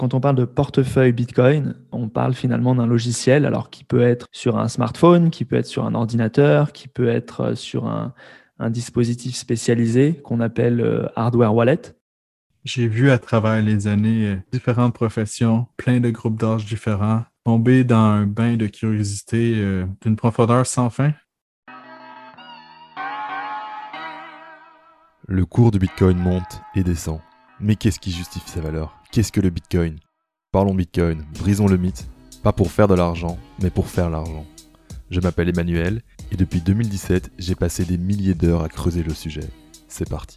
Quand on parle de portefeuille Bitcoin, on parle finalement d'un logiciel alors qui peut être sur un smartphone, qui peut être sur un ordinateur, qui peut être sur un dispositif spécialisé qu'on appelle hardware wallet. J'ai vu à travers les années différentes professions, plein de groupes d'âge différents, tomber dans un bain de curiosité d'une profondeur sans fin. Le cours du Bitcoin monte et descend. Mais qu'est-ce qui justifie sa valeur? Qu'est-ce que le Bitcoin? Parlons Bitcoin, brisons le mythe, pas pour faire de l'argent, mais pour faire l'argent. Je m'appelle Emmanuel et depuis 2017, j'ai passé des milliers d'heures à creuser le sujet. C'est parti.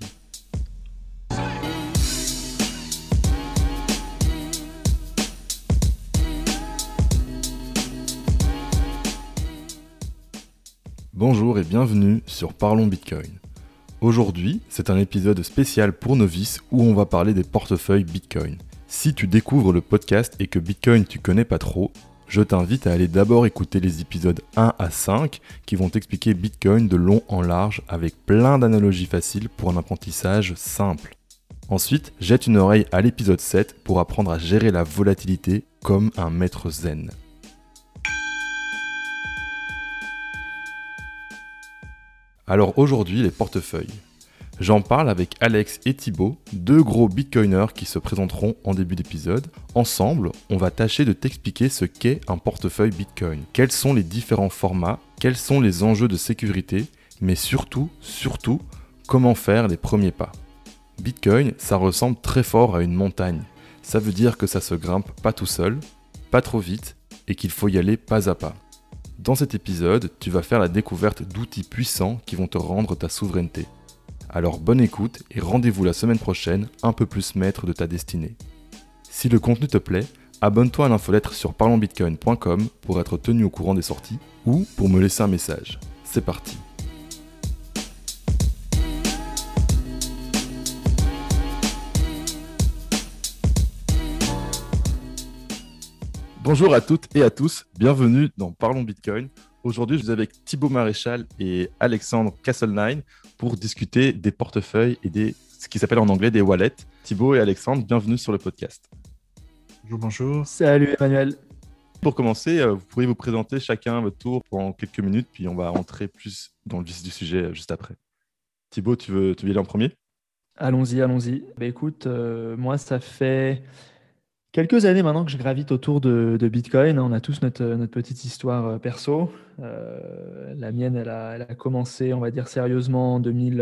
Bonjour et bienvenue sur Parlons Bitcoin. Aujourd'hui, c'est un épisode spécial pour novices où on va parler des portefeuilles Bitcoin. Si tu découvres le podcast et que Bitcoin tu connais pas trop, je t'invite à aller d'abord écouter les épisodes 1 à 5 qui vont t'expliquer Bitcoin de long en large avec plein d'analogies faciles pour un apprentissage simple. Ensuite, jette une oreille à l'épisode 7 pour apprendre à gérer la volatilité comme un maître zen. Alors aujourd'hui, les portefeuilles. J'en parle avec Alex et Thibaut, deux gros bitcoiners qui se présenteront en début d'épisode. Ensemble, on va tâcher de t'expliquer ce qu'est un portefeuille Bitcoin, quels sont les différents formats, quels sont les enjeux de sécurité, mais surtout, comment faire les premiers pas. Bitcoin, ça ressemble très fort à une montagne. Ça veut dire que ça se grimpe pas tout seul, pas trop vite, et qu'il faut y aller pas à pas. Dans cet épisode, tu vas faire la découverte d'outils puissants qui vont te rendre ta souveraineté. Alors bonne écoute et rendez-vous la semaine prochaine, un peu plus maître de ta destinée. Si le contenu te plaît, abonne-toi à l'infolettre sur parlonsbitcoin.com pour être tenu au courant des sorties ou pour me laisser un message. C'est parti. Bonjour à toutes et à tous, bienvenue dans Parlons Bitcoin. Aujourd'hui, je suis avec Thibaut Maréchal et Alexandre Castelnine pour discuter des portefeuilles et ce qui s'appelle en anglais des wallets. Thibaut et Alexandre, bienvenue sur le podcast. Bonjour, bonjour. Salut Emmanuel. Pour commencer, vous pourriez vous présenter chacun à votre tour pendant quelques minutes, puis on va rentrer plus dans le vif du sujet juste après. Thibaut, tu veux y aller en premier? Allons-y. Écoute, moi, ça fait quelques années maintenant que je gravite autour de Bitcoin. On a tous notre petite histoire perso. La mienne, elle a commencé, on va dire, sérieusement en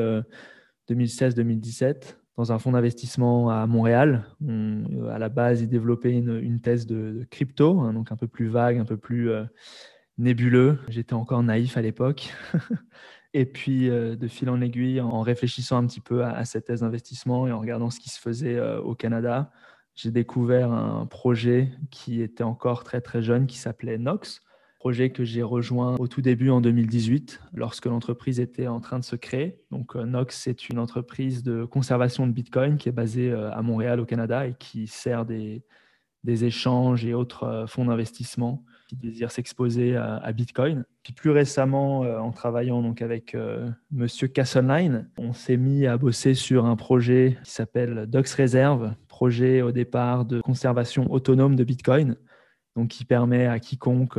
2016-2017 dans un fonds d'investissement à Montréal. À la base, ils développaient une thèse de crypto, hein, donc un peu plus vague, un peu plus nébuleux. J'étais encore naïf à l'époque. Et puis, de fil en aiguille, en réfléchissant un petit peu à cette thèse d'investissement et en regardant ce qui se faisait au Canada, j'ai découvert un projet qui était encore très, très jeune, qui s'appelait Nox. Projet que j'ai rejoint au tout début en 2018, lorsque l'entreprise était en train de se créer. Donc, Nox, c'est une entreprise de conservation de Bitcoin qui est basée à Montréal, au Canada, et qui sert des échanges et autres fonds d'investissement qui désirent s'exposer à Bitcoin. Puis plus récemment, en travaillant donc avec Monsieur Castelnine, on s'est mis à bosser sur un projet qui s'appelle Dox Reserve, projet au départ de conservation autonome de Bitcoin, donc qui permet à quiconque,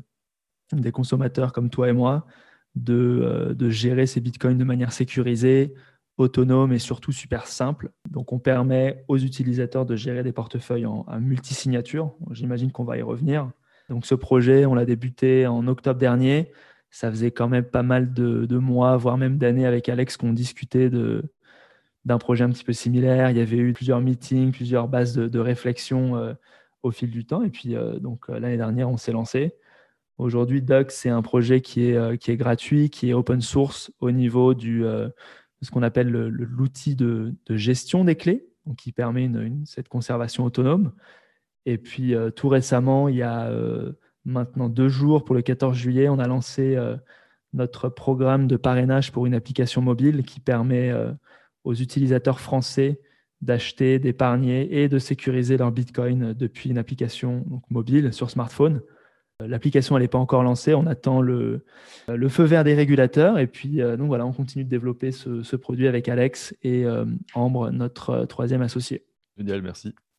des consommateurs comme toi et moi, de gérer ces Bitcoins de manière sécurisée, autonome et surtout super simple. Donc, on permet aux utilisateurs de gérer des portefeuilles en multisignature. J'imagine qu'on va y revenir. Donc, ce projet, on l'a débuté en octobre dernier. Ça faisait quand même pas mal de mois, voire même d'années avec Alex qu'on discutait d'un projet un petit peu similaire. Il y avait eu plusieurs meetings, plusieurs bases de réflexion au fil du temps. Et puis, l'année dernière, on s'est lancé. Aujourd'hui, Dux, c'est un projet qui est gratuit, qui est open source au niveau de ce qu'on appelle l'outil de gestion des clés, donc qui permet cette conservation autonome. Et puis, tout récemment, il y a maintenant 2 jours, pour le 14 juillet, on a lancé notre programme de parrainage pour une application mobile qui permet aux utilisateurs français d'acheter, d'épargner et de sécuriser leur Bitcoin depuis une application donc, mobile sur smartphone. L'application, elle n'est pas encore lancée. On attend le feu vert des régulateurs. Et puis, donc voilà, on continue de développer ce produit avec Alex et Ambre, notre troisième associé. Génial, merci.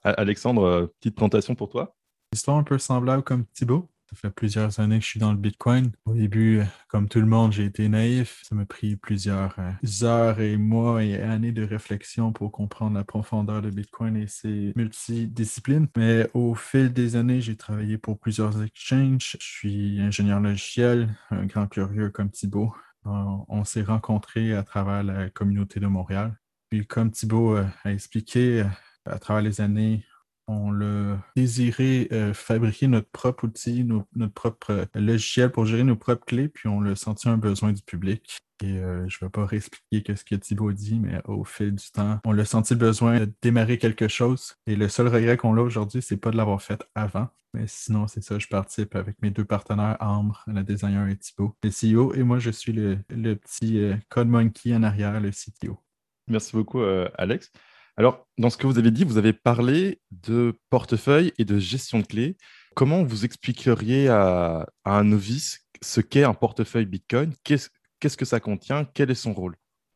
Alexandre, petite présentation pour toi. Histoire un peu semblable comme Thibaut. Ça fait plusieurs années que je suis dans le Bitcoin. Au début, comme tout le monde, j'ai été naïf. Ça m'a pris plusieurs heures et mois et années de réflexion pour comprendre la profondeur de Bitcoin et ses multidisciplines. Mais au fil des années, j'ai travaillé pour plusieurs exchanges. Je suis ingénieur logiciel, un grand curieux comme Thibaut. On s'est rencontrés à travers la communauté de Montréal. Puis comme Thibaut a expliqué, à travers les années, on a désiré fabriquer notre propre outil, notre propre logiciel pour gérer nos propres clés, puis on a senti un besoin du public. Et je ne vais pas réexpliquer ce que Thibaut dit, mais au fil du temps, on a senti le besoin de démarrer quelque chose. Et le seul regret qu'on a aujourd'hui, c'est pas de l'avoir fait avant. Mais sinon, c'est ça, je participe avec mes deux partenaires, Ambre, le designer, et Thibaut, le CEO. Et moi, je suis le petit code monkey en arrière, le CTO. Merci beaucoup, Alex. Alors, dans ce que vous avez dit, vous avez parlé de portefeuille et de gestion de clés. Comment vous expliqueriez à un novice ce qu'est un portefeuille Bitcoin? Qu'est-ce que ça contient? Quel est son rôle?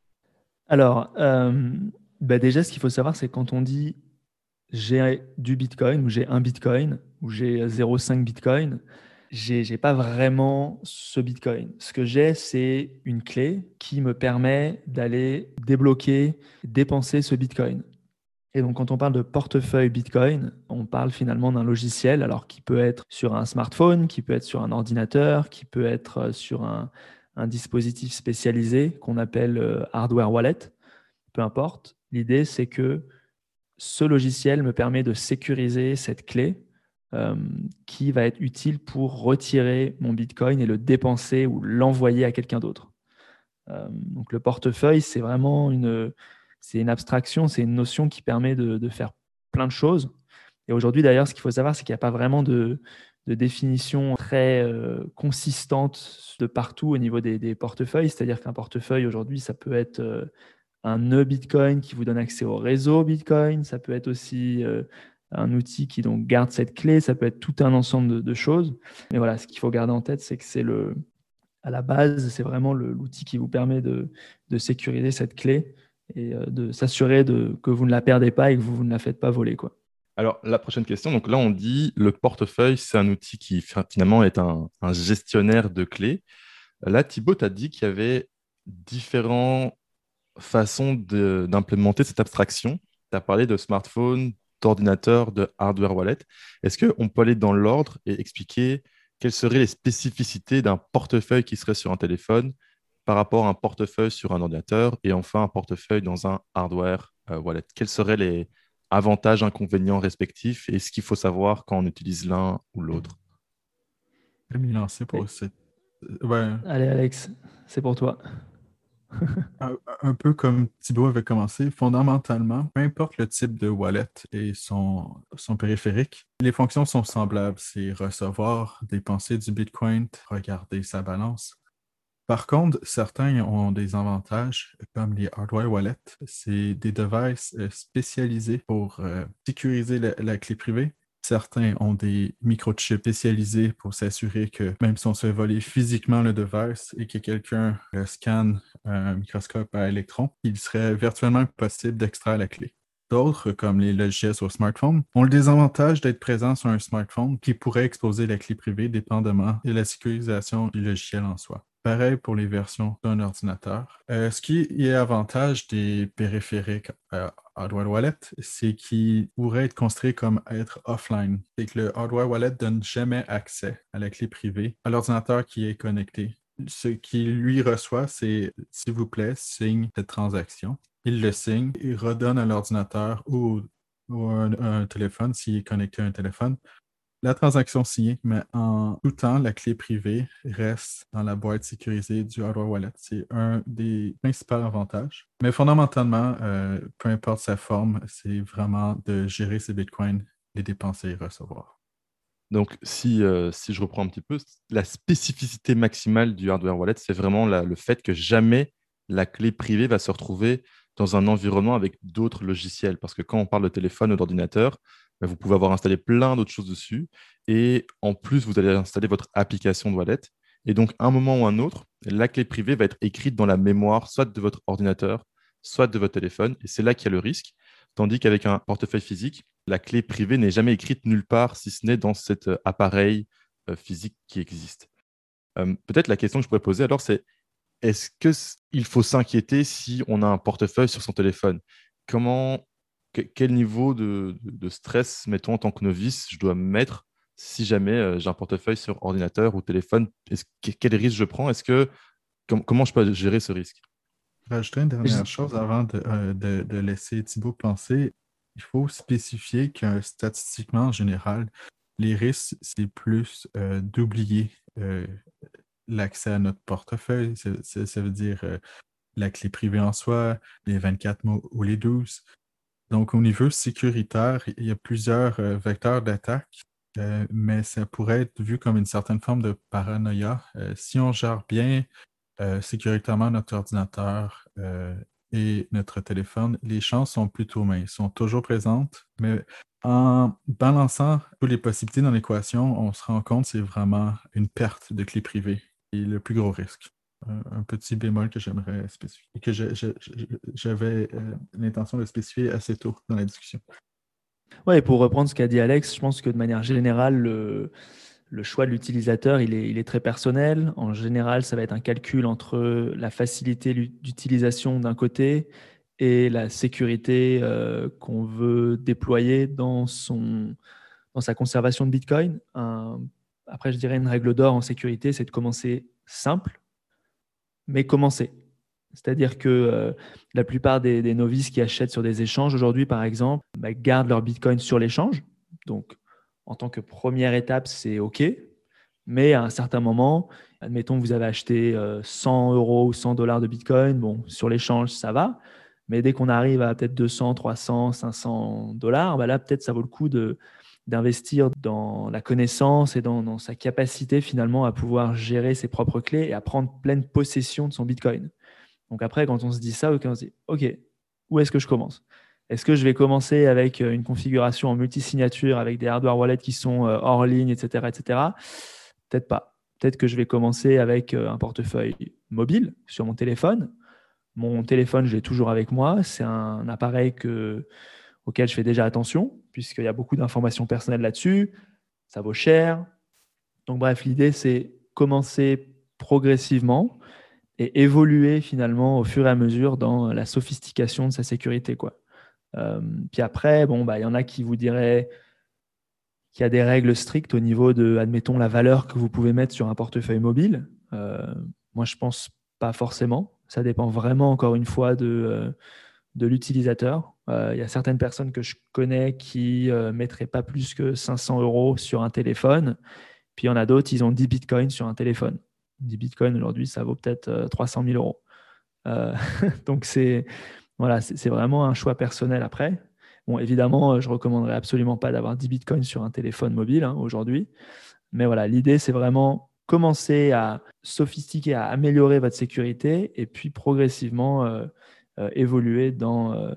Alors, déjà, ce qu'il faut savoir, c'est quand on dit j'ai du Bitcoin ou j'ai un Bitcoin ou j'ai 0,5 Bitcoin, j'ai pas vraiment ce Bitcoin. Ce que j'ai, c'est une clé qui me permet d'aller débloquer, dépenser ce Bitcoin. Et donc, quand on parle de portefeuille Bitcoin, on parle finalement d'un logiciel, alors qui peut être sur un smartphone, qui peut être sur un ordinateur, qui peut être sur un dispositif spécialisé qu'on appelle hardware wallet, peu importe. L'idée, c'est que ce logiciel me permet de sécuriser cette clé euh, qui va être utile pour retirer mon Bitcoin et le dépenser ou l'envoyer à quelqu'un d'autre. Donc le portefeuille, c'est une abstraction, c'est une notion qui permet de faire plein de choses. Et aujourd'hui, d'ailleurs, ce qu'il faut savoir, c'est qu'il n'y a pas vraiment de définition très consistante de partout au niveau des portefeuilles. C'est-à-dire qu'un portefeuille, aujourd'hui, ça peut être un nœud Bitcoin qui vous donne accès au réseau Bitcoin. Ça peut être aussi un outil qui donc garde cette clé. Ça peut être tout un ensemble de choses. Mais voilà, ce qu'il faut garder en tête, c'est que à la base, c'est vraiment l'outil qui vous permet de sécuriser cette clé et de s'assurer que vous ne la perdez pas et que vous ne la faites pas voler, quoi. Alors, la prochaine question. Donc là, on dit le portefeuille, c'est un outil qui finalement est un gestionnaire de clés. Là, Thibaut t'a dit qu'il y avait différentes façons d'implémenter cette abstraction. Tu as parlé de smartphone, d'ordinateur, de hardware wallet. Est-ce qu'on peut aller dans l'ordre et expliquer quelles seraient les spécificités d'un portefeuille qui serait sur un téléphone par rapport à un portefeuille sur un ordinateur et enfin un portefeuille dans un hardware wallet? Quels seraient les avantages, inconvénients respectifs et ce qu'il faut savoir quand on utilise l'un ou l'autre? Je vais m'y lancer Et- pour cette. Ouais, Allez, Alex, c'est pour toi. un peu comme Thibaut avait commencé, fondamentalement, peu importe le type de wallet et son périphérique, les fonctions sont semblables. C'est recevoir, dépenser du Bitcoin, regarder sa balance. Par contre, certains ont des avantages, comme les hardware wallets. C'est des devices spécialisés pour sécuriser la clé privée. Certains ont des microchips spécialisés pour s'assurer que même si on se fait voler physiquement le device et que quelqu'un scanne un microscope à électrons, il serait virtuellement possible d'extraire la clé. D'autres, comme les logiciels sur smartphone, ont le désavantage d'être présents sur un smartphone qui pourrait exposer la clé privée dépendamment de la sécurisation du logiciel en soi. Pareil pour les versions d'un ordinateur. Ce qui est avantage des périphériques hardware wallet, c'est qu'ils pourraient être construits comme être offline. C'est que le hardware wallet ne donne jamais accès à la clé privée à l'ordinateur qui est connecté. Ce qu'il lui reçoit, c'est s'il vous plaît, signe cette transaction. Il le signe, il redonne à l'ordinateur ou un téléphone s'il est connecté à un téléphone la transaction signée, mais en tout temps, la clé privée reste dans la boîte sécurisée du hardware wallet. C'est un des principaux avantages. Mais fondamentalement, peu importe sa forme, c'est vraiment de gérer ses bitcoins, les dépenser et recevoir. Donc, si je reprends un petit peu, la spécificité maximale du hardware wallet, c'est vraiment le fait que jamais la clé privée va se retrouver dans un environnement avec d'autres logiciels. Parce que quand on parle de téléphone ou d'ordinateur, bah, vous pouvez avoir installé plein d'autres choses dessus. Et en plus, vous allez installer votre application de wallet. Et donc, à un moment ou un autre, la clé privée va être écrite dans la mémoire, soit de votre ordinateur, soit de votre téléphone. Et c'est là qu'il y a le risque. tandis qu'avec un portefeuille physique, la clé privée n'est jamais écrite nulle part, si ce n'est dans cet appareil physique qui existe. Peut-être la question que je pourrais poser alors, c'est est-ce qu'il faut s'inquiéter si on a un portefeuille sur son téléphone? Quel niveau de stress, mettons, en tant que novice, je dois me mettre si jamais j'ai un portefeuille sur ordinateur ou téléphone? Quel risque je prends? Comment je peux gérer ce risque? Rajouter une dernière chose avant de laisser Thibaut penser. Il faut spécifier que statistiquement, en général, les risques, c'est plus d'oublier l'accès à notre portefeuille. Ça veut dire la clé privée en soi, les 24 mots ou les 12. Donc, au niveau sécuritaire, il y a plusieurs vecteurs d'attaque, mais ça pourrait être vu comme une certaine forme de paranoïa. Si on gère bien sécuritairement notre ordinateur et notre téléphone, les chances sont plutôt minces, sont toujours présentes, mais en balançant toutes les possibilités dans l'équation, on se rend compte que c'est vraiment une perte de clé privée et le plus gros risque. Un petit bémol que j'aimerais spécifier, que j'avais l'intention de spécifier assez tôt dans la discussion. Ouais, et pour reprendre ce qu'a dit Alex, je pense que de manière générale, le choix de l'utilisateur, il est très personnel. En général, ça va être un calcul entre la facilité d'utilisation d'un côté et la sécurité qu'on veut déployer dans sa conservation de Bitcoin. Après, je dirais une règle d'or en sécurité, c'est de commencer simple, mais commencer. C'est-à-dire que la plupart des novices qui achètent sur des échanges aujourd'hui, par exemple, gardent leur Bitcoin sur l'échange. Donc, en tant que première étape, c'est OK. Mais à un certain moment, admettons que vous avez acheté 100 euros ou 100 dollars de Bitcoin, bon, sur l'échange, ça va. Mais dès qu'on arrive à peut-être 200, 300, 500 dollars, là, peut-être ça vaut le coup d'investir dans la connaissance et dans sa capacité finalement à pouvoir gérer ses propres clés et à prendre pleine possession de son Bitcoin. Donc après, quand on se dit ça, on se dit, OK, où est-ce que je commence? Est-ce que je vais commencer avec une configuration en multisignature avec des hardware wallets qui sont hors ligne, etc., etc. Peut-être pas. Peut-être que je vais commencer avec un portefeuille mobile sur mon téléphone. Mon téléphone, je l'ai toujours avec moi. C'est un appareil auquel je fais déjà attention, puisqu'il y a beaucoup d'informations personnelles là-dessus. Ça vaut cher. Donc bref, l'idée, c'est commencer progressivement et évoluer finalement au fur et à mesure dans la sophistication de sa sécurité, quoi. Puis après, il y en a qui vous diraient qu'il y a des règles strictes au niveau de, admettons, la valeur que vous pouvez mettre sur un portefeuille mobile. Moi, je pense pas forcément. Ça dépend vraiment, encore une fois, de l'utilisateur. Il y a certaines personnes que je connais qui ne mettraient pas plus que 500 euros sur un téléphone. Puis il y en a d'autres, ils ont 10 bitcoins sur un téléphone. 10 bitcoins aujourd'hui, ça vaut peut-être 300 000 euros. Donc c'est vraiment un choix personnel après. Bon, évidemment, je ne recommanderais absolument pas d'avoir 10 bitcoins sur un téléphone mobile aujourd'hui. Mais voilà, l'idée, c'est vraiment commencer à sophistiquer, à améliorer votre sécurité et puis progressivement évoluer dans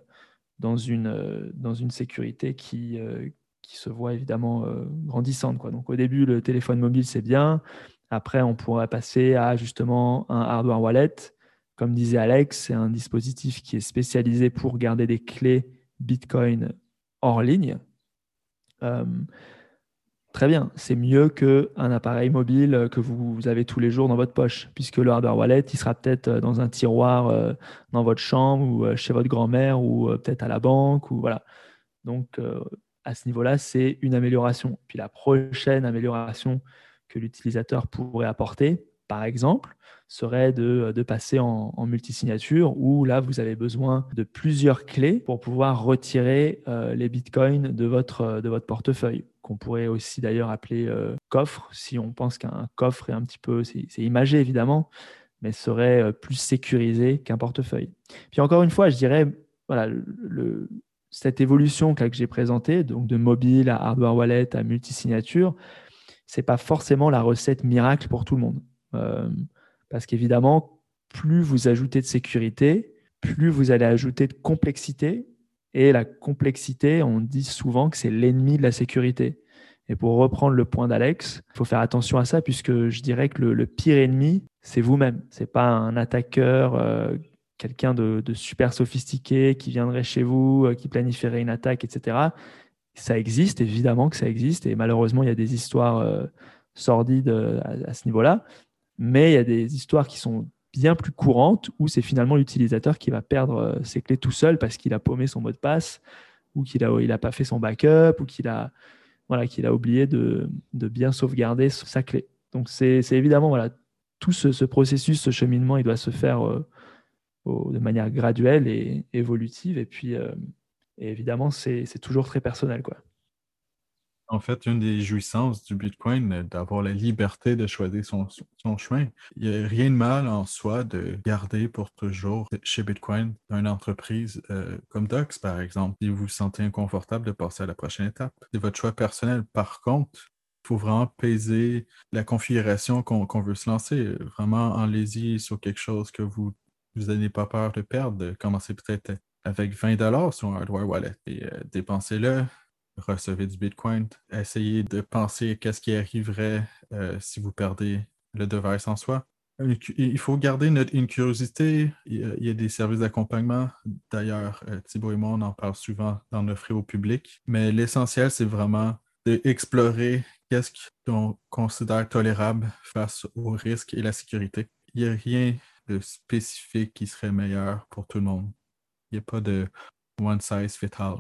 une sécurité qui se voit évidemment grandissante, quoi. Donc au début, le téléphone mobile, c'est bien. Après, on pourrait passer à justement un hardware wallet. Comme disait Alex, c'est un dispositif qui est spécialisé pour garder des clés Bitcoin hors ligne. Très bien, c'est mieux qu'un appareil mobile que vous avez tous les jours dans votre poche, puisque le hardware wallet, il sera peut-être dans un tiroir dans votre chambre ou chez votre grand-mère ou peut-être à la banque. Voilà. Donc, à ce niveau-là, c'est une amélioration. Puis la prochaine amélioration que l'utilisateur pourrait apporter, par exemple, serait de passer en multisignature, où là, vous avez besoin de plusieurs clés pour pouvoir retirer les bitcoins de votre portefeuille, qu'on pourrait aussi d'ailleurs appeler coffre, si on pense qu'un coffre est un petit peu, c'est imagé évidemment, mais serait plus sécurisé qu'un portefeuille. Puis encore une fois, je dirais, voilà, cette évolution que j'ai présentée, donc de mobile à hardware wallet à multisignature, ce n'est pas forcément la recette miracle pour tout le monde. Parce qu'évidemment, plus vous ajoutez de sécurité, plus vous allez ajouter de complexité. Et la complexité, on dit souvent que c'est l'ennemi de la sécurité. Et pour reprendre le point d'Alex, il faut faire attention à ça, puisque je dirais que le pire ennemi, c'est vous-même. Ce n'est pas un attaqueur quelqu'un de super sophistiqué qui viendrait chez vous, qui planifierait une attaque, etc. Ça existe, évidemment que ça existe, et malheureusement, il y a des histoires sordides à ce niveau-là, mais il y a des histoires qui sont bien plus courantes où c'est finalement l'utilisateur qui va perdre ses clés tout seul parce qu'il a paumé son mot de passe ou il a pas fait son backup ou qu'il a oublié de bien sauvegarder sa clé. Donc, c'est évidemment, voilà, tout ce processus, ce cheminement, il doit se faire de manière graduelle et évolutive. Et puis, et évidemment, c'est toujours très personnel, quoi. En fait, une des jouissances du Bitcoin, d'avoir la liberté de choisir son chemin. Il n'y a rien de mal en soi de garder pour toujours chez Bitcoin une entreprise comme Docs, par exemple, si vous vous sentez inconfortable de passer à la prochaine étape. C'est votre choix personnel. Par contre, il faut vraiment peser la configuration qu'on veut se lancer. Vraiment, enlisez sur quelque chose que vous n'avez pas peur de perdre. Commencez peut-être avec $20 sur un hardware wallet et dépensez-le, recevez du Bitcoin, essayez de penser qu'est-ce qui arriverait si vous perdez le device en soi. Il faut garder une curiosité. Il y a des services d'accompagnement. D'ailleurs, Thibaut et moi, on en parle souvent d'en offrir au public. Mais l'essentiel, c'est vraiment d'explorer qu'est-ce qu'on considère tolérable face au risque et la sécurité. Il n'y a rien de spécifique qui serait meilleur pour tout le monde. Il n'y a pas de one size fit all.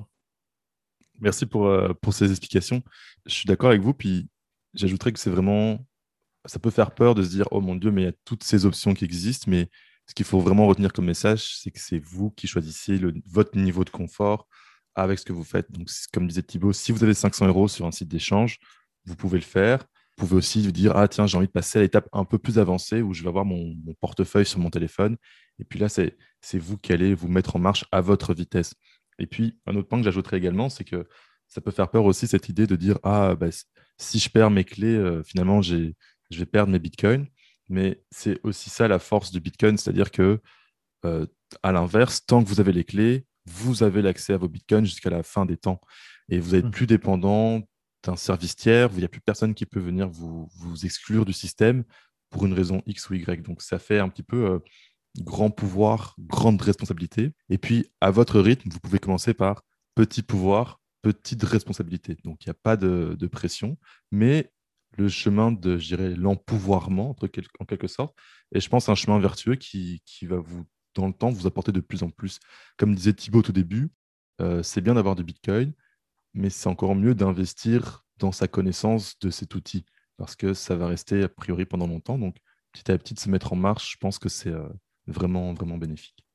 Merci pour ces explications. Je suis d'accord avec vous, puis j'ajouterais que c'est vraiment, ça peut faire peur de se dire, oh mon Dieu, mais il y a toutes ces options qui existent, mais ce qu'il faut vraiment retenir comme message, c'est que c'est vous qui choisissez votre niveau de confort avec ce que vous faites. Donc, comme disait Thibaut, si vous avez 500 euros sur un site d'échange, vous pouvez le faire. Vous pouvez aussi vous dire, ah tiens, j'ai envie de passer à l'étape un peu plus avancée où je vais avoir mon portefeuille sur mon téléphone. Et puis là, c'est vous qui allez vous mettre en marche à votre vitesse. Et puis, un autre point que j'ajouterais également, c'est que ça peut faire peur aussi cette idée de dire, ah, bah, si je perds mes clés, finalement, je vais perdre mes bitcoins. Mais c'est aussi ça la force du Bitcoin, c'est-à-dire que, euh, à l'inverse, tant que vous avez les clés, vous avez l'accès à vos bitcoins jusqu'à la fin des temps. Et vous n'êtes plus dépendant d'un service tiers, il n'y a plus personne qui peut venir vous exclure du système pour une raison X ou Y. Donc, ça fait un petit peu grand pouvoir, grande responsabilité. Et puis, à votre rythme, vous pouvez commencer par petit pouvoir, petite responsabilité. Donc, il n'y a pas de pression, mais le chemin de, je dirais, l'empouvoirment, en quelque sorte, et je pense un chemin vertueux qui va vous, dans le temps, vous apporter de plus en plus. Comme disait Thibaut au tout début, c'est bien d'avoir du Bitcoin, mais c'est encore mieux d'investir dans sa connaissance de cet outil, parce que ça va rester a priori pendant longtemps. Donc, petit à petit, de se mettre en marche, je pense que c'est vraiment, vraiment bénéfique.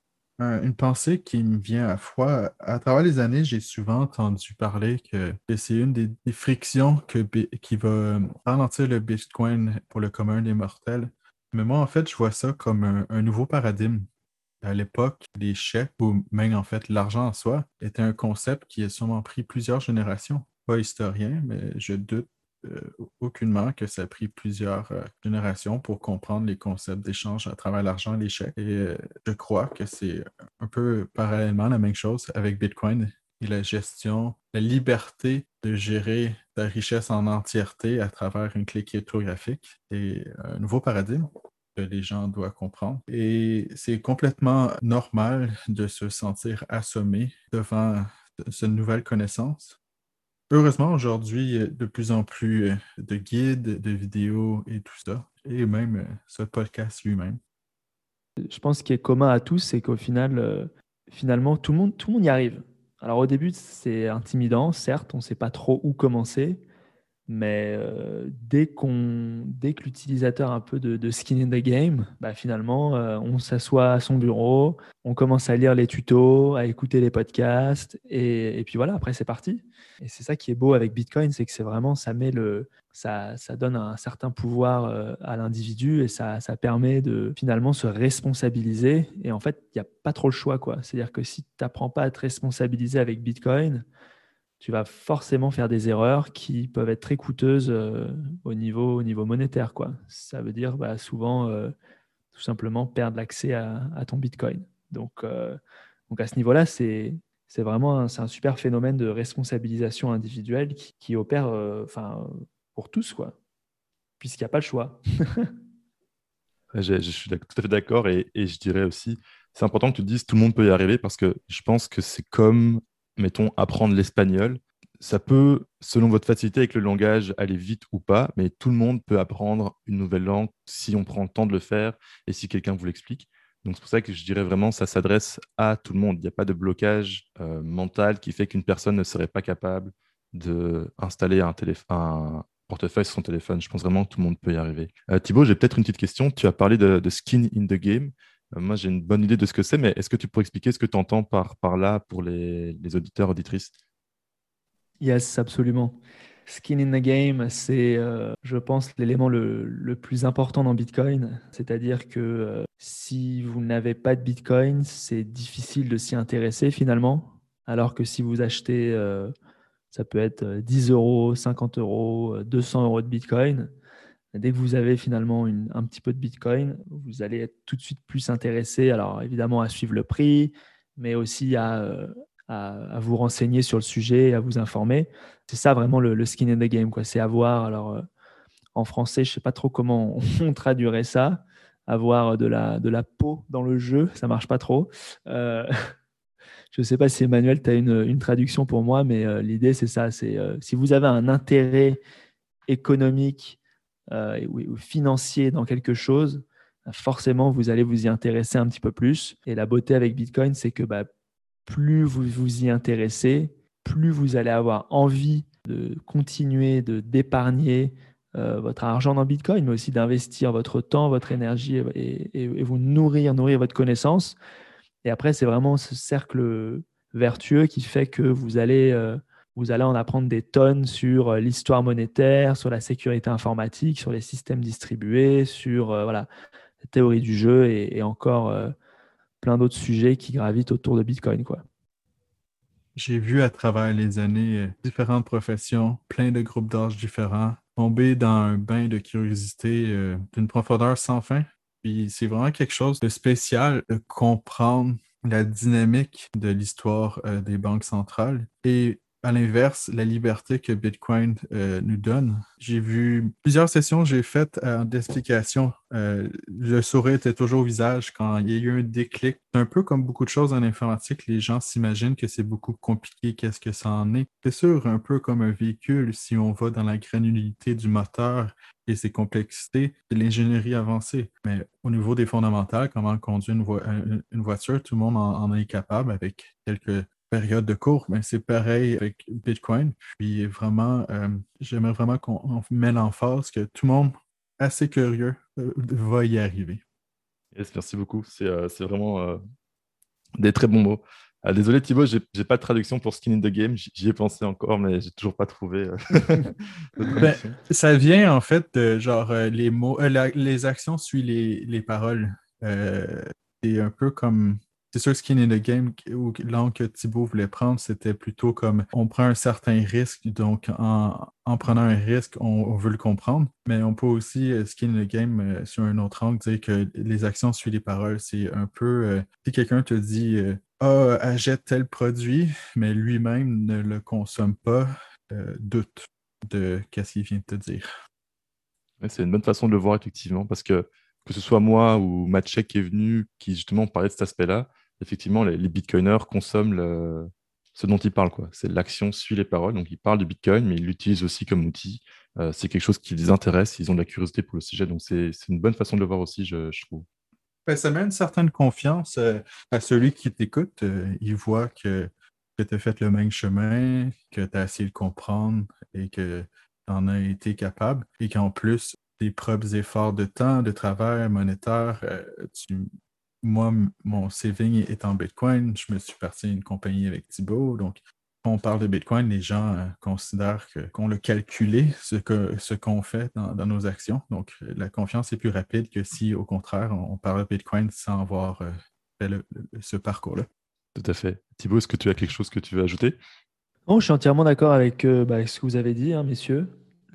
Une pensée qui me vient à fois, à travers les années, j'ai souvent entendu parler que c'est une des frictions qui va ralentir le Bitcoin pour le commun des mortels. Mais moi, en fait, je vois ça comme un nouveau paradigme. À l'époque, les chèques ou même en fait l'argent en soi était un concept qui a sûrement pris plusieurs générations. Pas historien, mais je doute aucunement que ça a pris plusieurs générations pour comprendre les concepts d'échange à travers l'argent et les chèques. Et je crois que c'est un peu parallèlement la même chose avec Bitcoin et la gestion, la liberté de gérer ta richesse en entièreté à travers une clé cryptographique. C'est un nouveau paradigme que les gens doivent comprendre. Et c'est complètement normal de se sentir assommé devant cette nouvelle connaissance. Heureusement, aujourd'hui, il y a de plus en plus de guides, de vidéos et tout ça, et même ce podcast lui-même. Je pense ce qui est commun à tous, c'est qu'au final, finalement, tout le monde y arrive. Alors au début, c'est intimidant, certes, on ne sait pas trop où commencer, mais dès que l'utilisateur a un peu de skin in the game, bah, finalement, on s'assoit à son bureau, on commence à lire les tutos, à écouter les podcasts, et puis voilà, après c'est parti. Et c'est ça qui est beau avec Bitcoin, c'est que c'est vraiment, ça donne un certain pouvoir à l'individu et ça permet de finalement se responsabiliser. Et en fait, il n'y a pas trop le choix, quoi. C'est-à-dire que si tu n'apprends pas à te responsabiliser avec Bitcoin, tu vas forcément faire des erreurs qui peuvent être très coûteuses au niveau monétaire, quoi. Ça veut dire bah, souvent tout simplement perdre l'accès à ton Bitcoin. Donc à ce niveau-là, c'est vraiment c'est un super phénomène de responsabilisation individuelle qui opère pour tous, quoi, puisqu'il n'y a pas le choix. Je suis tout à fait d'accord et je dirais aussi, c'est important que tu te dises tout le monde peut y arriver parce que je pense que c'est comme, mettons, apprendre l'espagnol. Ça peut, selon votre facilité avec le langage, aller vite ou pas, mais tout le monde peut apprendre une nouvelle langue si on prend le temps de le faire et si quelqu'un vous l'explique. Donc c'est pour ça que je dirais vraiment ça s'adresse à tout le monde. Il n'y a pas de blocage mental qui fait qu'une personne ne serait pas capable d'installer un portefeuille sur son téléphone. Je pense vraiment que tout le monde peut y arriver. Thibaut, j'ai peut-être une petite question. Tu as parlé de skin in the game. Moi, j'ai une bonne idée de ce que c'est, mais est-ce que tu pourrais expliquer ce que tu entends par là pour les auditeurs, auditrices? Yes, absolument. Skin in the game, c'est, je pense, l'élément le plus important dans Bitcoin. C'est-à-dire que si vous n'avez pas de Bitcoin, c'est difficile de s'y intéresser finalement. Alors que si vous achetez, ça peut être 10 euros, 50 euros, 200 euros de Bitcoin, dès que vous avez finalement un petit peu de Bitcoin, vous allez être tout de suite plus intéressé, alors évidemment à suivre le prix, mais aussi à vous renseigner sur le sujet, à vous informer. C'est ça vraiment le skin in the game, quoi. C'est avoir, alors en français, je ne sais pas trop comment on traduirait ça, avoir de la peau dans le jeu, ça ne marche pas trop. Euh, je ne sais pas si Emmanuel, tu as une traduction pour moi, mais l'idée c'est ça, c'est si vous avez un intérêt économique ou financier dans quelque chose, forcément, vous allez vous y intéresser un petit peu plus. Et la beauté avec Bitcoin, c'est que plus vous vous y intéressez, plus vous allez avoir envie de continuer d'épargner votre argent dans Bitcoin, mais aussi d'investir votre temps, votre énergie et vous nourrir votre connaissance. Et après, c'est vraiment ce cercle vertueux qui fait que vous allez en apprendre des tonnes sur l'histoire monétaire, sur la sécurité informatique, sur les systèmes distribués, sur voilà, la théorie du jeu et encore plein d'autres sujets qui gravitent autour de Bitcoin, quoi. J'ai vu à travers les années différentes professions, plein de groupes d'âge différents, tomber dans un bain de curiosité d'une profondeur sans fin. Puis c'est vraiment quelque chose de spécial de comprendre la dynamique de l'histoire des banques centrales et à l'inverse, la liberté que Bitcoin nous donne. J'ai vu plusieurs sessions que j'ai faites d'explication. Le sourire était toujours au visage quand il y a eu un déclic. C'est un peu comme beaucoup de choses en informatique, les gens s'imaginent que c'est beaucoup compliqué, qu'est-ce que ça en est. C'est sûr, un peu comme un véhicule, si on va dans la granulité du moteur et ses complexités, c'est l'ingénierie avancée. Mais au niveau des fondamentales, comment conduire une voiture, tout le monde en est capable avec quelques période de cours, mais c'est pareil avec Bitcoin. Puis vraiment, j'aimerais vraiment qu'on met l'emphase que tout le monde assez curieux va y arriver. Yes, merci beaucoup. C'est vraiment des très bons mots. Désolé Thibaut, j'ai pas de traduction pour Skin in the Game. J'y ai pensé encore, mais j'ai toujours pas trouvé de Ben, traduction. ça vient en fait de genre les mots, les actions suivent les paroles. Euh, c'est un peu comme. C'est sûr, Skin in the Game, ou l'angle que Thibaut voulait prendre, c'était plutôt comme on prend un certain risque, donc en prenant un risque, on veut le comprendre. Mais on peut aussi, Skin in the Game, sur un autre angle, dire que les actions suivent les paroles. C'est un peu, si quelqu'un te dit ah, achète tel produit, mais lui-même ne le consomme pas, doute de qu'est-ce qu'il vient de te dire. Ouais, c'est une bonne façon de le voir, effectivement, parce que ce soit moi ou Maciek qui est venu, qui justement parlait de cet aspect-là, effectivement, les bitcoiners consomment ce dont ils parlent, quoi. C'est l'action suit les paroles, donc ils parlent du bitcoin, mais ils l'utilisent aussi comme outil. C'est quelque chose qui les intéresse, ils ont de la curiosité pour le sujet, donc c'est une bonne façon de le voir aussi, je trouve. Ben, ça met une certaine confiance à celui qui t'écoute. Il voit que tu as fait le même chemin, que tu as essayé de comprendre et que tu en as été capable. Et qu'en plus, tes propres efforts de temps, de travail, monétaire, moi, mon saving est en Bitcoin. Je me suis parti à une compagnie avec Thibaut. Donc, quand on parle de Bitcoin, les gens considèrent qu'on l'a calculé, ce qu'on fait dans nos actions. Donc, la confiance est plus rapide que si, au contraire, on parle de Bitcoin sans avoir fait ce parcours-là. Tout à fait. Thibaut, est-ce que tu as quelque chose que tu veux ajouter? Non, je suis entièrement d'accord avec ce que vous avez dit, hein, messieurs.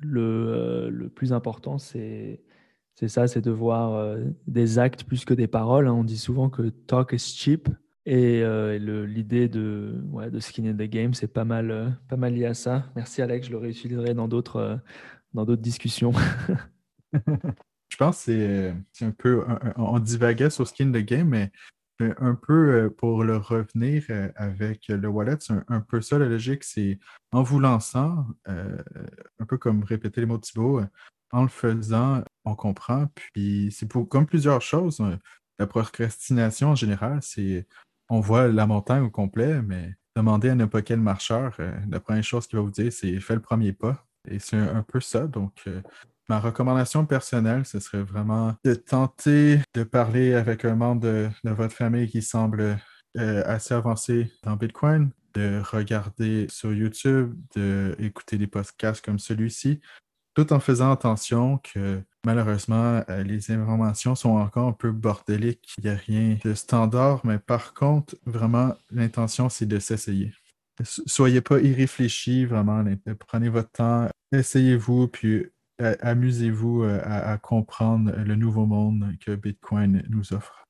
Le plus important, c'est ça, c'est de voir des actes plus que des paroles, hein. On dit souvent que talk is cheap. Et l'idée de skin in the game, c'est pas mal lié à ça. Merci Alex, je le réutiliserai dans d'autres discussions. Je pense que c'est un peu, on divaguait sur Skin the Game, mais Un peu pour le revenir avec le wallet, c'est un peu ça la logique, c'est en vous lançant, un peu comme répéter les mots de Thibaut, en le faisant, on comprend. Puis c'est comme plusieurs choses. La procrastination en général, c'est on voit la montagne au complet, mais demandez à n'importe quel marcheur, la première chose qu'il va vous dire, c'est fais le premier pas. Et c'est un peu ça. Donc, ma recommandation personnelle, ce serait vraiment de tenter de parler avec un membre de votre famille qui semble assez avancé dans Bitcoin, de regarder sur YouTube, d'écouter des podcasts comme celui-ci, tout en faisant attention que malheureusement, les informations sont encore un peu bordéliques. Il n'y a rien de standard, mais par contre, vraiment, l'intention, c'est de s'essayer. Soyez pas irréfléchis, vraiment. Prenez votre temps, essayez-vous, puis amusez-vous à comprendre le nouveau monde que Bitcoin nous offre.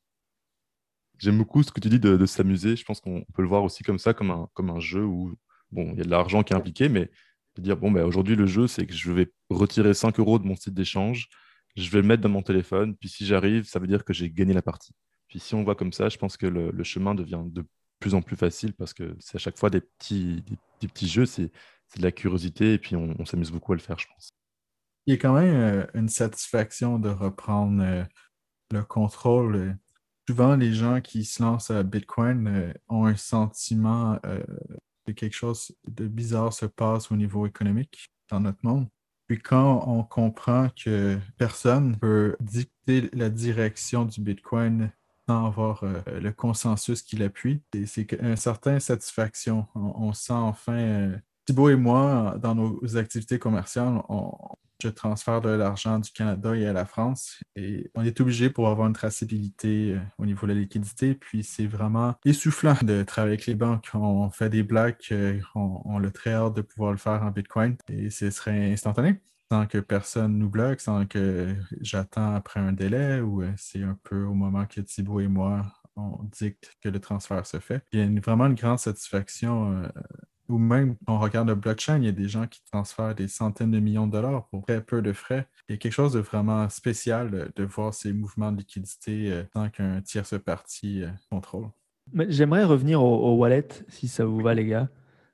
J'aime beaucoup ce que tu dis de s'amuser. Je pense qu'on peut le voir aussi comme ça, comme un jeu où bon, il y a de l'argent qui est impliqué, mais de dire bon, ben, aujourd'hui, le jeu, c'est que je vais retirer 5 euros de mon site d'échange, je vais le mettre dans mon téléphone, puis si j'arrive, ça veut dire que j'ai gagné la partie. Puis si on voit comme ça, je pense que le chemin devient de plus en plus facile parce que c'est à chaque fois des petits jeux, c'est de la curiosité et puis on s'amuse beaucoup à le faire, je pense. Il y a quand même une satisfaction de reprendre le contrôle. Souvent, les gens qui se lancent à Bitcoin ont un sentiment que quelque chose de bizarre se passe au niveau économique dans notre monde. Puis quand on comprend que personne ne peut dicter la direction du Bitcoin sans avoir le consensus qui l'appuie, c'est une certaine satisfaction. On sent enfin, Thibaut et moi, dans nos activités commerciales, je transfère de l'argent du Canada et à la France et on est obligé pour avoir une traçabilité au niveau de la liquidité. Puis c'est vraiment essoufflant de travailler avec les banques. On fait des blagues, on a très hâte de pouvoir le faire en Bitcoin et ce serait instantané sans que personne nous bloque, sans que j'attends après un délai ou c'est un peu au moment que Thibaut et moi, on dicte que le transfert se fait. Il y a vraiment une grande satisfaction ou même, on regarde le blockchain, il y a des gens qui transfèrent des centaines de millions de dollars pour très peu de frais. Il y a quelque chose de vraiment spécial de voir ces mouvements de liquidité sans qu'un tierce partie contrôle. Mais j'aimerais revenir au wallet, si ça vous va, les gars.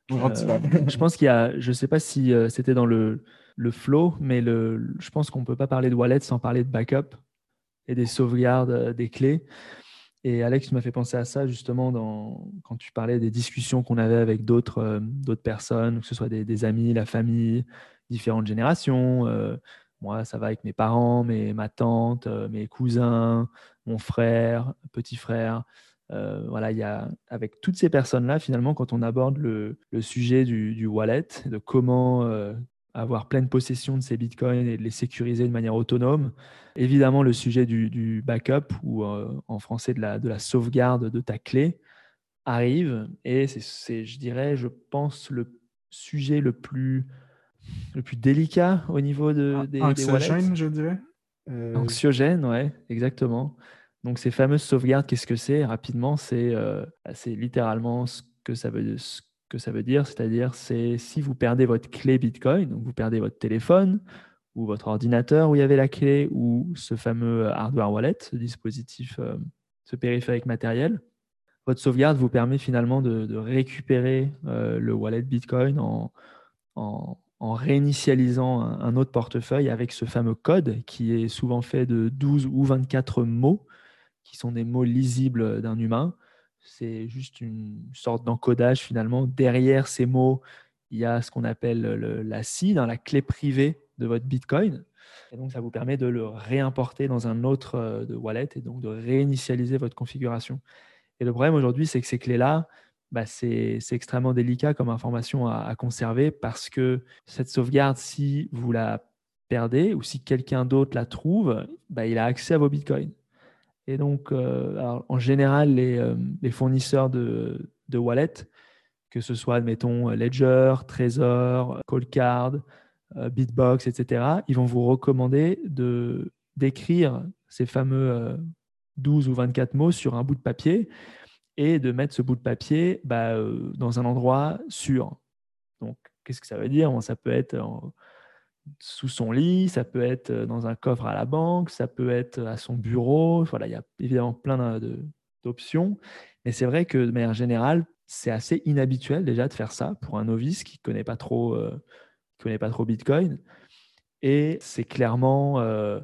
Je pense qu'il y a, je ne sais pas si c'était dans le flow, mais je pense qu'on ne peut pas parler de wallet sans parler de backup et des sauvegardes des clés. Et Alex m'a fait penser à ça justement quand tu parlais des discussions qu'on avait avec d'autres personnes, que ce soit des amis, la famille, différentes générations. Moi, ça va avec mes parents, ma tante, mes cousins, mon frère, petit frère. Voilà, avec toutes ces personnes-là, finalement, quand on aborde le sujet du wallet, de comment avoir pleine possession de ces bitcoins et de les sécuriser de manière autonome, évidemment, le sujet du backup ou en français de la sauvegarde de ta clé arrive et c'est, je dirais, je pense, le sujet le plus délicat au niveau des wallets. Anxiogène, je dirais. Anxiogène, ouais, exactement. Donc ces fameuses sauvegardes, qu'est-ce que c'est? Rapidement, c'est littéralement ce que ça veut dire, c'est-à-dire c'est si vous perdez votre clé Bitcoin, donc vous perdez votre téléphone, ou votre ordinateur où il y avait la clé, ou ce fameux hardware wallet, ce dispositif, ce périphérique matériel. Votre sauvegarde vous permet finalement de récupérer le wallet Bitcoin en réinitialisant un autre portefeuille avec ce fameux code qui est souvent fait de 12 ou 24 mots, qui sont des mots lisibles d'un humain. C'est juste une sorte d'encodage finalement. Derrière ces mots, il y a ce qu'on appelle la seed, la clé privée de votre Bitcoin. Et donc, ça vous permet de le réimporter dans un autre de wallet et donc de réinitialiser votre configuration. Et le problème aujourd'hui, c'est que ces clés-là, c'est extrêmement délicat comme information à conserver parce que cette sauvegarde, si vous la perdez ou si quelqu'un d'autre la trouve, il a accès à vos bitcoins. Et donc, alors, en général, les fournisseurs de wallet, que ce soit, admettons, Ledger, Trezor, Coldcard, Bitbox, etc., ils vont vous recommander d'écrire ces fameux 12 ou 24 mots sur un bout de papier et de mettre ce bout de papier dans un endroit sûr. Donc, qu'est-ce que ça veut dire? Bon, ça peut être sous son lit, ça peut être dans un coffre à la banque, ça peut être à son bureau. Voilà, il y a évidemment plein option. Mais c'est vrai que de manière générale, c'est assez inhabituel déjà de faire ça pour un novice qui ne connaît pas trop Bitcoin. Et c'est clairement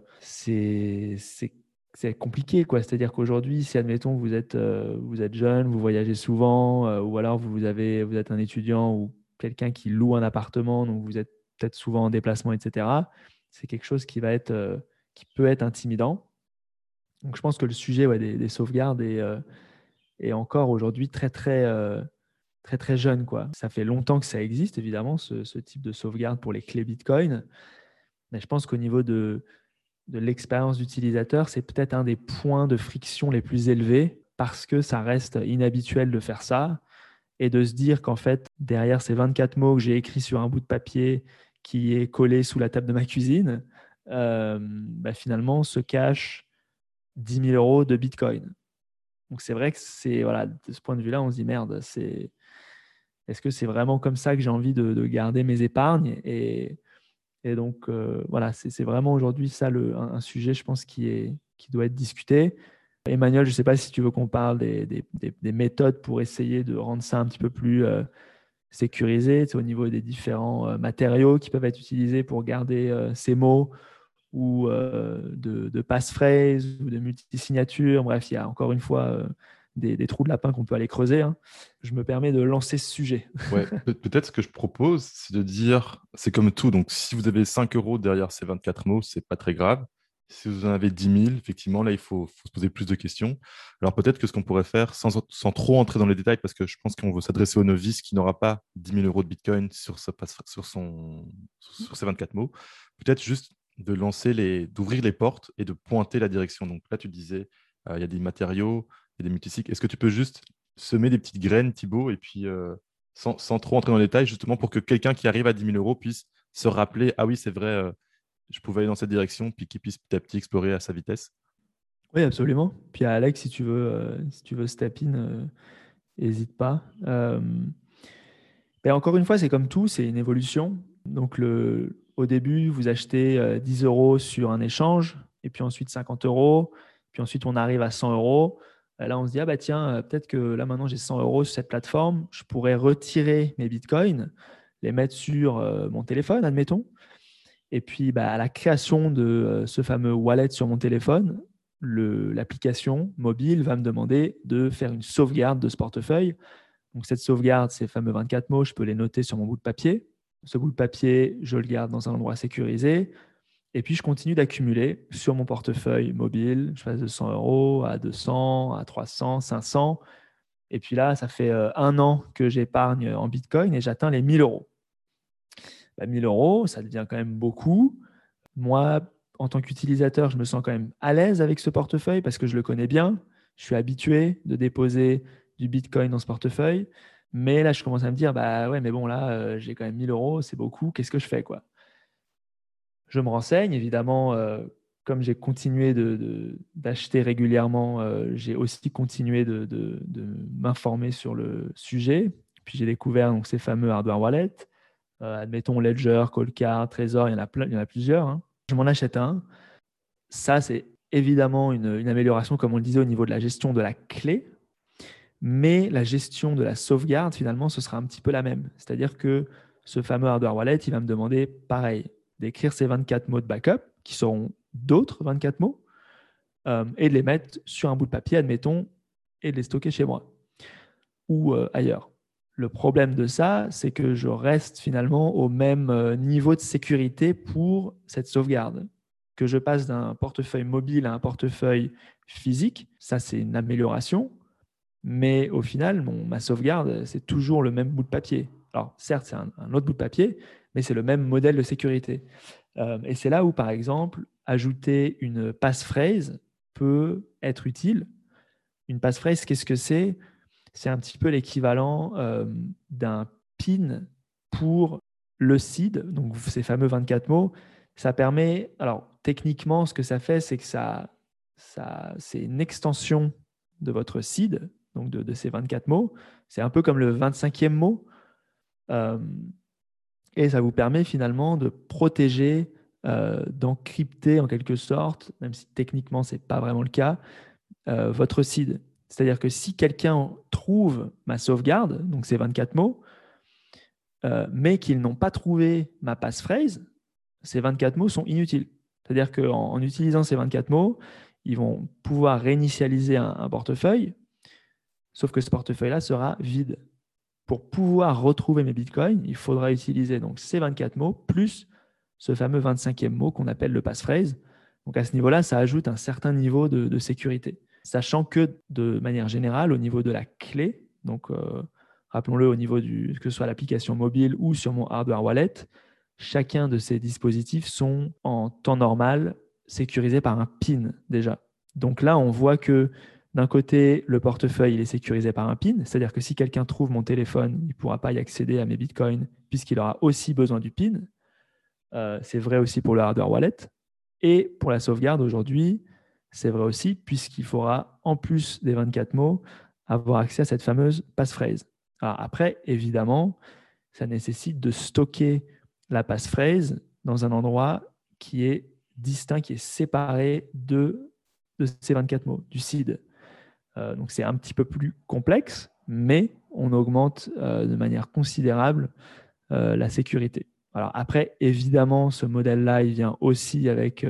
c'est compliqué, quoi. C'est-à-dire qu'aujourd'hui, si admettons vous êtes jeune, vous voyagez souvent, ou alors vous êtes un étudiant ou quelqu'un qui loue un appartement, donc vous êtes peut-être souvent en déplacement, etc. C'est quelque chose qui peut être intimidant. Donc je pense que le sujet des sauvegardes est encore aujourd'hui très très jeune, quoi. Ça fait longtemps que ça existe, évidemment, ce type de sauvegarde pour les clés Bitcoin. Mais je pense qu'au niveau de l'expérience d'utilisateur, c'est peut-être un des points de friction les plus élevés parce que ça reste inhabituel de faire ça et de se dire qu'en fait, derrière ces 24 mots que j'ai écrits sur un bout de papier qui est collé sous la table de ma cuisine, finalement se cache 10 000 euros de Bitcoin. Donc c'est vrai que voilà, de ce point de vue-là, on se dit merde, est-ce que c'est vraiment comme ça que j'ai envie de garder mes épargnes et donc, voilà, c'est vraiment aujourd'hui ça un sujet, je pense, qui doit être discuté. Emmanuel, je ne sais pas si tu veux qu'on parle des méthodes pour essayer de rendre ça un petit peu plus sécurisé, au niveau des différents matériaux qui peuvent être utilisés pour garder ces mots ou de passphrase ou de multisignatures. Bref, il y a encore une fois des trous de lapin qu'on peut aller creuser. Hein. Je me permets de lancer ce sujet. Ouais, peut-être ce que je propose, c'est de dire, c'est comme tout, donc si vous avez 5 euros derrière ces 24 mots, c'est pas très grave. Si vous en avez 10 000, effectivement, là, il faut se poser plus de questions. Alors peut-être que ce qu'on pourrait faire, sans trop entrer dans les détails, parce que je pense qu'on veut s'adresser au novice qui n'aura pas 10 000 euros de Bitcoin sur ses 24 mots, peut-être juste d'ouvrir les portes et de pointer la direction. Donc là, tu disais, il y a des matériaux, il y a des multicycles. Est-ce que tu peux juste semer des petites graines, Thibaut, et puis sans trop entrer dans les détails, justement pour que quelqu'un qui arrive à 10 000 euros puisse se rappeler, ah oui, c'est vrai, je pouvais aller dans cette direction, puis qu'il puisse petit à petit explorer à sa vitesse. Oui, absolument. Puis Alex, si tu veux step in, n'hésite pas. Encore une fois, c'est comme tout, c'est une évolution. Donc, au début, vous achetez 10 euros sur un échange, et puis ensuite 50 euros, puis ensuite on arrive à 100 euros. Là, on se dit, ah bah tiens, peut-être que là maintenant j'ai 100 euros sur cette plateforme, je pourrais retirer mes bitcoins, les mettre sur mon téléphone, admettons. Et puis, à la création de ce fameux wallet sur mon téléphone, l'application mobile va me demander de faire une sauvegarde de ce portefeuille. Donc, cette sauvegarde, ces fameux 24 mots, je peux les noter sur mon bout de papier. Ce bout de papier, je le garde dans un endroit sécurisé. Et puis, je continue d'accumuler sur mon portefeuille mobile. Je passe de 100 euros à 200, à 300, 500. Et puis là, ça fait un an que j'épargne en Bitcoin et j'atteins les 1000 euros. 1000 euros, ça devient quand même beaucoup. Moi, en tant qu'utilisateur, je me sens quand même à l'aise avec ce portefeuille parce que je le connais bien. Je suis habitué de déposer du Bitcoin dans ce portefeuille. Mais là, je commence à me dire, ouais, mais bon, là, j'ai quand même 1000 euros, c'est beaucoup. Qu'est-ce que je fais, quoi? Je me renseigne, évidemment. Comme j'ai continué d'acheter régulièrement, j'ai aussi continué de m'informer sur le sujet. Puis j'ai découvert donc, ces fameux hardware wallets. Admettons Ledger, Coldcard, Trésor, il y en a plusieurs. Hein. Je m'en achète un. Ça, c'est évidemment une amélioration, comme on le disait, au niveau de la gestion de la clé. Mais la gestion de la sauvegarde, finalement, ce sera un petit peu la même. C'est-à-dire que ce fameux hardware wallet, il va me demander, pareil, d'écrire ces 24 mots de backup, qui seront d'autres 24 mots, et de les mettre sur un bout de papier, admettons, et de les stocker chez moi ou ailleurs. Le problème de ça, c'est que je reste finalement au même niveau de sécurité pour cette sauvegarde. Que je passe d'un portefeuille mobile à un portefeuille physique, ça c'est une amélioration, mais au final, ma sauvegarde, c'est toujours le même bout de papier. Alors certes, c'est un autre bout de papier, mais c'est le même modèle de sécurité. Et c'est là où, par exemple, ajouter une passphrase peut être utile. Une passphrase, qu'est-ce que c'est ? C'est un petit peu l'équivalent d'un PIN pour le seed, donc ces fameux 24 mots. Ça permet, alors techniquement, ce que ça fait, c'est que c'est une extension de votre seed, donc de ces 24 mots. C'est un peu comme le 25e mot. Et ça vous permet finalement de protéger, d'encrypter en quelque sorte, même si techniquement, ce n'est pas vraiment le cas, votre seed. C'est-à-dire que si quelqu'un trouve ma sauvegarde, donc ces 24 mots, mais qu'ils n'ont pas trouvé ma passphrase, ces 24 mots sont inutiles. C'est-à-dire qu'en utilisant ces 24 mots, ils vont pouvoir réinitialiser un portefeuille, sauf que ce portefeuille-là sera vide. Pour pouvoir retrouver mes bitcoins, il faudra utiliser donc ces 24 mots plus ce fameux 25e mot qu'on appelle le passphrase. Donc à ce niveau-là, ça ajoute un certain niveau de sécurité. Sachant que de manière générale, au niveau de la clé, donc rappelons-le au niveau que ce soit l'application mobile ou sur mon hardware wallet, chacun de ces dispositifs sont en temps normal sécurisés par un PIN déjà. Donc là, on voit que d'un côté, le portefeuille il est sécurisé par un PIN, c'est-à-dire que si quelqu'un trouve mon téléphone, il ne pourra pas y accéder à mes bitcoins puisqu'il aura aussi besoin du PIN. C'est vrai aussi pour le hardware wallet. Et pour la sauvegarde aujourd'hui, c'est vrai aussi puisqu'il faudra, en plus des 24 mots, avoir accès à cette fameuse passphrase. Alors après, évidemment, ça nécessite de stocker la passphrase dans un endroit qui est distinct, qui est séparé de ces 24 mots, du seed. Donc c'est un petit peu plus complexe, mais on augmente de manière considérable la sécurité. Alors après, évidemment, ce modèle-là, il vient aussi avec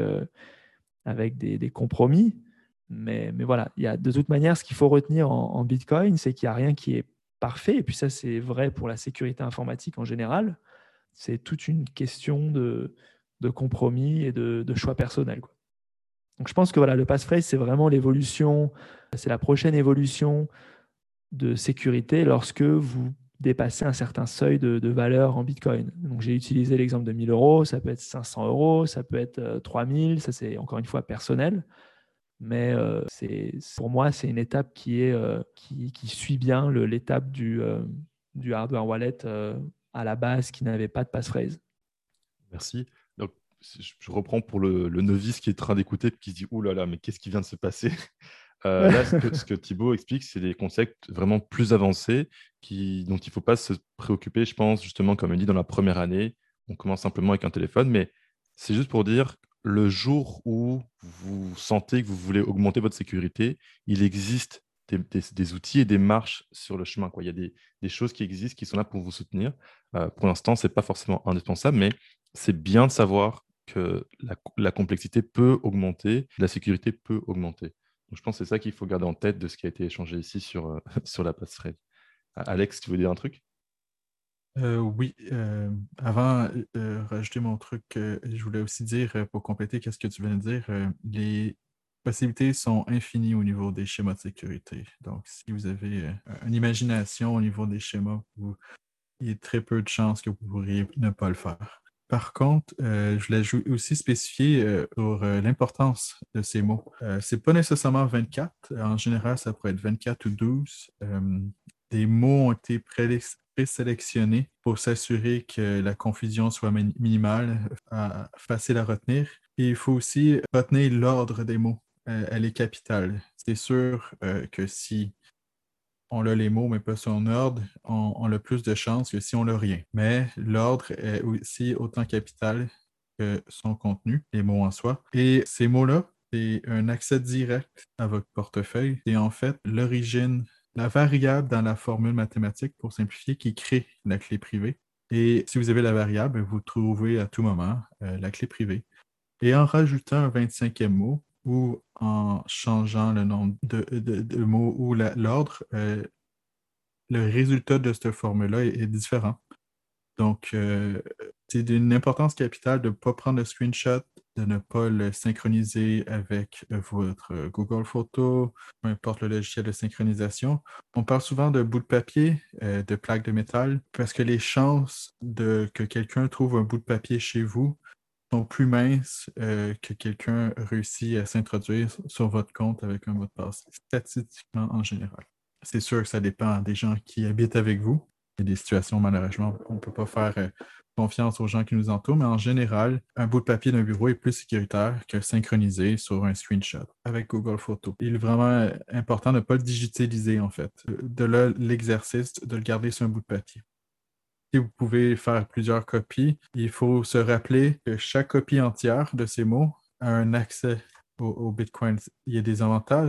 des compromis, mais voilà, il y a de toute manière, ce qu'il faut retenir en Bitcoin, c'est qu'il n'y a rien qui est parfait, et puis ça, c'est vrai pour la sécurité informatique en général. C'est toute une question de compromis et de choix personnels, quoi. Donc je pense que voilà, le passphrase, c'est vraiment l'évolution, c'est la prochaine évolution de sécurité lorsque vous dépassez un certain seuil de valeur en Bitcoin. Donc j'ai utilisé l'exemple de 1 000 euros, ça peut être 500 euros, ça peut être 3 000, ça c'est encore une fois personnel. Mais pour moi, c'est une étape qui suit bien l'étape du hardware wallet à la base qui n'avait pas de passphrase. Merci. Donc, je reprends pour le novice qui est en train d'écouter et qui se dit « Ouh là là, mais qu'est-ce qui vient de se passer ?» Là, ce que Thibaut explique, c'est des concepts vraiment plus avancés dont il ne faut pas se préoccuper, je pense, justement, comme il dit, dans la première année. On commence simplement avec un téléphone, mais c'est juste pour dire, le jour où vous sentez que vous voulez augmenter votre sécurité, il existe des outils et des marches sur le chemin, quoi. Il y a des choses qui existent, qui sont là pour vous soutenir. Pour l'instant, ce n'est pas forcément indispensable, mais c'est bien de savoir que la complexité peut augmenter, la sécurité peut augmenter. Donc, je pense que c'est ça qu'il faut garder en tête de ce qui a été échangé ici sur, sur la passerelle. Alex, tu veux dire un truc? Oui, avant de rajouter mon truc, je voulais aussi dire, pour compléter qu'est-ce que tu viens de dire, les possibilités sont infinies au niveau des schémas de sécurité. Donc, si vous avez une imagination au niveau des schémas, il y a très peu de chances que vous pourriez ne pas le faire. Par contre, je voulais aussi spécifier sur l'importance de ces mots. C'est pas nécessairement 24. En général, ça pourrait être 24 ou 12. Des mots ont été présélectionnés pour s'assurer que la confusion soit minimale, facile à retenir. Et il faut aussi retenir l'ordre des mots. Elle est capitale. C'est sûr que si on a les mots, mais pas son ordre, on a plus de chances que si on n'a rien. Mais l'ordre est aussi autant capital que son contenu, les mots en soi. Et ces mots-là, c'est un accès direct à votre portefeuille. C'est en fait l'origine, la variable dans la formule mathématique, pour simplifier, qui crée la clé privée. Et si vous avez la variable, vous trouvez à tout moment la clé privée. Et en rajoutant un 25e mot, ou en changeant le nombre de mots ou l'ordre, le résultat de cette formule-là est différent. Donc, c'est d'une importance capitale de ne pas prendre le screenshot, de ne pas le synchroniser avec votre Google Photos, peu importe le logiciel de synchronisation. On parle souvent de bout de papier, de plaques de métal, parce que les chances que quelqu'un trouve un bout de papier chez vous sont plus minces que quelqu'un réussit à s'introduire sur votre compte avec un mot de passe, statistiquement en général. C'est sûr que ça dépend des gens qui habitent avec vous. Il y a des situations, malheureusement, on ne peut pas faire confiance aux gens qui nous entourent, mais en général, un bout de papier d'un bureau est plus sécuritaire que synchronisé sur un screenshot avec Google Photos. Il est vraiment important de ne pas le digitaliser, en fait, de là l'exercice de le garder sur un bout de papier. Si vous pouvez faire plusieurs copies, il faut se rappeler que chaque copie entière de ces mots a un accès au Bitcoin. Il y a des avantages.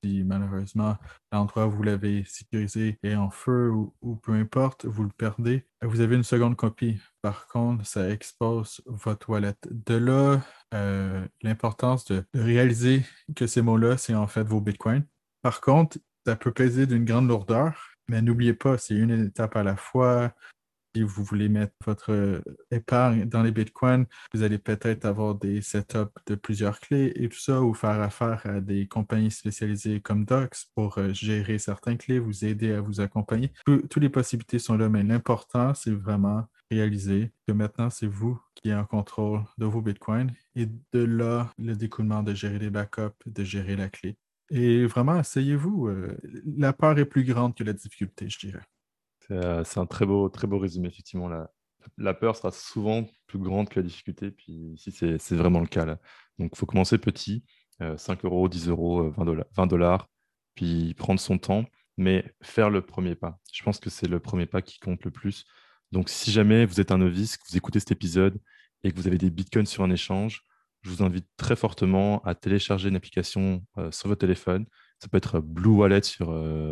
Si malheureusement l'endroit où vous l'avez sécurisé est en feu ou peu importe, vous le perdez, vous avez une seconde copie. Par contre, ça expose votre wallet. De là, l'importance de réaliser que ces mots-là, c'est en fait vos bitcoins. Par contre, ça peut peser d'une grande lourdeur, mais n'oubliez pas, c'est une étape à la fois. Si vous voulez mettre votre épargne dans les bitcoins, vous allez peut-être avoir des setups de plusieurs clés et tout ça, ou faire affaire à des compagnies spécialisées comme Docs pour gérer certaines clés, vous aider à vous accompagner. Toutes les possibilités sont là, mais l'important, c'est vraiment réaliser que maintenant, c'est vous qui êtes en contrôle de vos bitcoins et de là, le découlement de gérer les backups, de gérer la clé. Et vraiment, asseyez-vous. La peur est plus grande que la difficulté, je dirais. C'est un très beau résumé, effectivement. La peur sera souvent plus grande que la difficulté, puis ici, c'est vraiment le cas, là. Donc, il faut commencer petit, 5 euros, 10 euros, 20 $, puis prendre son temps, mais faire le premier pas. Je pense que c'est le premier pas qui compte le plus. Donc, si jamais vous êtes un novice, que vous écoutez cet épisode et que vous avez des bitcoins sur un échange, je vous invite très fortement à télécharger une application sur votre téléphone. Ça peut être Blue Wallet sur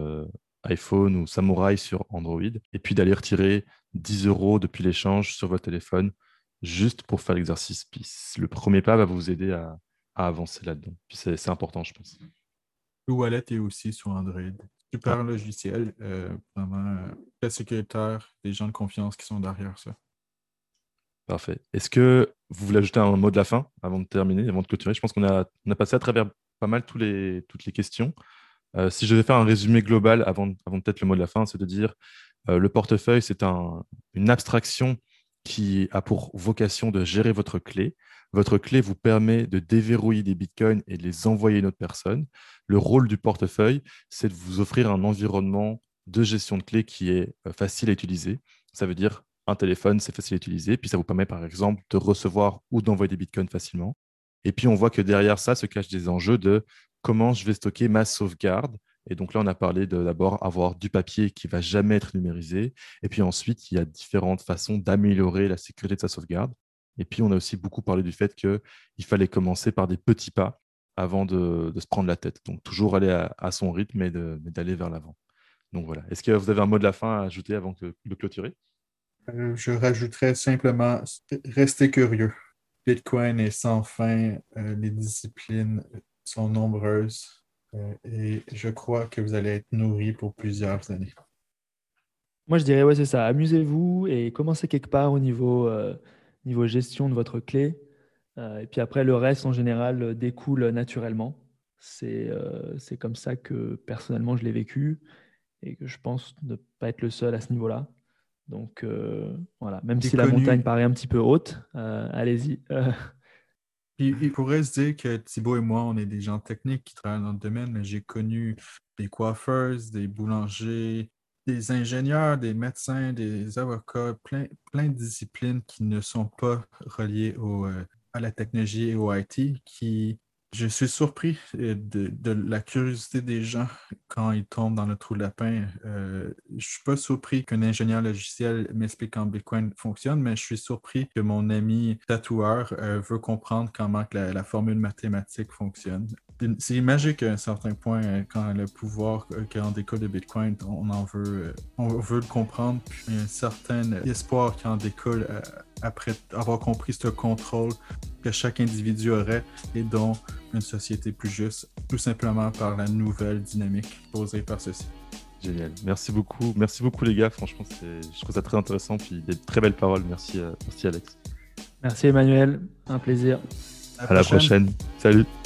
iPhone ou Samurai sur Android, et puis d'aller retirer 10 euros depuis l'échange sur votre téléphone, juste pour faire l'exercice. Puis le premier pas va vous aider à avancer là-dedans. Puis c'est important, je pense. Blue Wallet est aussi sur Android. Super logiciel, vraiment très sécuritaire, des gens de confiance qui sont derrière ça. Parfait. Est-ce que vous voulez ajouter un mot de la fin avant de terminer, avant de clôturer? Je pense qu'on a passé à travers pas mal toutes les questions. Si je devais faire un résumé global avant peut-être le mot de la fin, c'est de dire le portefeuille, c'est une abstraction qui a pour vocation de gérer votre clé. Votre clé vous permet de déverrouiller des bitcoins et de les envoyer à une autre personne. Le rôle du portefeuille, c'est de vous offrir un environnement de gestion de clé qui est facile à utiliser. Ça veut dire un téléphone, c'est facile à utiliser. Puis ça vous permet, par exemple, de recevoir ou d'envoyer des bitcoins facilement. Et puis, on voit que derrière ça se cachent des enjeux de comment je vais stocker ma sauvegarde. Et donc là, on a parlé de d'abord avoir du papier qui ne va jamais être numérisé. Et puis ensuite, il y a différentes façons d'améliorer la sécurité de sa sauvegarde. Et puis, on a aussi beaucoup parlé du fait qu'il fallait commencer par des petits pas avant de se prendre la tête. Donc, toujours aller à son rythme mais d'aller vers l'avant. Donc voilà. Est-ce que vous avez un mot de la fin à ajouter avant de clôturer? Je rajouterais simplement, restez curieux. Bitcoin est sans fin, les disciplines sont nombreuses et je crois que vous allez être nourris pour plusieurs années. Moi, je dirais, ouais, c'est ça. Amusez-vous et commencez quelque part au niveau gestion de votre clé. Et puis après, le reste, en général, découle naturellement. C'est comme ça que personnellement, je l'ai vécu et que je pense ne pas être le seul à ce niveau-là. Donc voilà, même J'ai si la connu- montagne paraît un petit peu haute, allez-y. Il pourrait se dire que Thibaut et moi, on est des gens techniques qui travaillent dans le domaine, mais j'ai connu des coiffeuses, des boulangers, des ingénieurs, des médecins, des avocats, plein de disciplines qui ne sont pas reliées à la technologie et au IT, je suis surpris de la curiosité des gens quand ils tombent dans le trou de lapin. Je ne suis pas surpris qu'un ingénieur logiciel m'explique comment Bitcoin fonctionne, mais je suis surpris que mon ami tatoueur veut comprendre comment que la formule mathématique fonctionne. C'est magique à un certain point quand le pouvoir qu'on découle de Bitcoin, on veut le comprendre, puis il y a un certain espoir qui en découle après avoir compris ce contrôle que chaque individu aurait et dont une société plus juste, tout simplement par la nouvelle dynamique posée par ceci. Génial. Merci beaucoup les gars. Franchement, je trouve ça très intéressant. Puis des très belles paroles. Merci Alex. Merci Emmanuel, un plaisir. À la prochaine. Salut.